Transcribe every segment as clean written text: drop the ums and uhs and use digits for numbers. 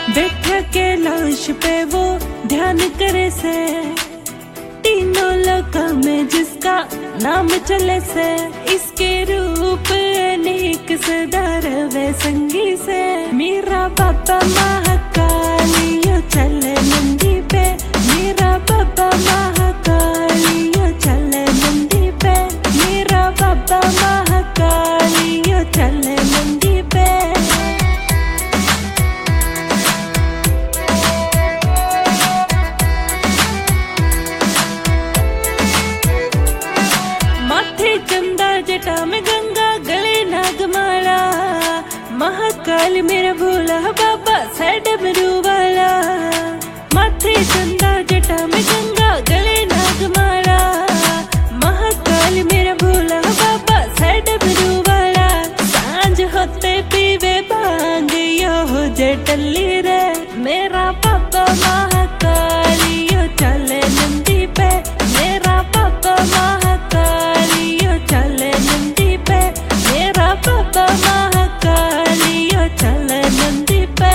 बैठा कैलाश पे वो ध्यान करे से, तीनों लोक में जिसका नाम चले से, इसके रूप अनेक सदा रवे संगी से। मेरा बाबा महाकाली यो चले नंदी पे, मेरा बाबा महाकाली यो चले नंदी पे, मेरा बाबा महाकाली यो चले नंदी पे। माथे चंदा जटा में गंगा गले नागमाला, महाकाल मेरा भोला बाबा साइड में रूवाला। माथे चंदा जटा में गंगा गले नागमाला, महाकाल मेरा भोला बाबा साइड में रूवाला। सांझ होते पीवे भांग यो हो जटली रे, मेरा बाबा महाकाली यो चले नंदी पे, मेरा बाबा महाकाली यो चले नंदी पे, मेरा बाबा महाकाली यो चले नंदी पे।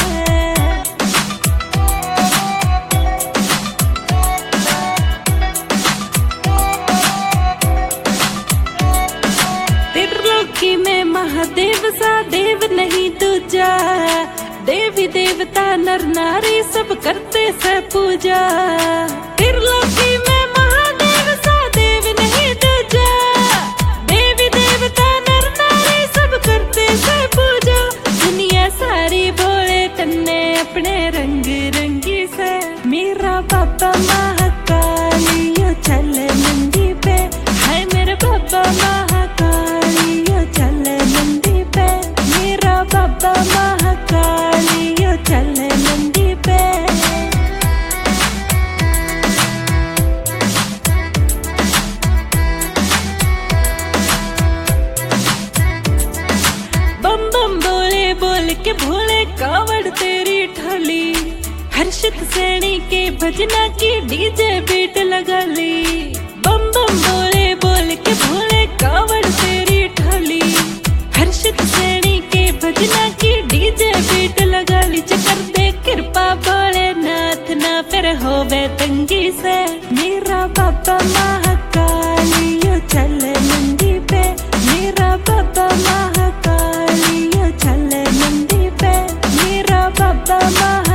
त्रिलोकी में महादेव सा देव नहीं दूजा, देवी देवता नर नारी सब करते से पूजा। त्रिलोकी में महादेव सा देव नहीं दूजा, देवी देवता नर नारी सब करते से पूजा। दुनिया सारी भोले तन्ने अपने रंग रंगी से, मेरा बाबा महाकाली यो चले नंदी पे, हाय मेरे बाबा महाकाली यो चले नंदी पे, मेरा बाबा महाकाली यो चले नंदी पे। बम बम बोले बोल के भोले कावड़ तेरी ठाली, हर्षित सैनी के भजना की डीजे बीट लगा ली। बम बम बोले बोल के भोले कावड़ तेरी ठाली, हर्षित सैनी के भजना की डीजे बीट लगा ली। चकर दे कृपा भोलेनाथ ना फिर होवे तंगी से, मेरा बाबा महाकाली यो चले नंदी पे, मेरा बाबा महाकाली यो चले नंदी पे, मेरा बाबा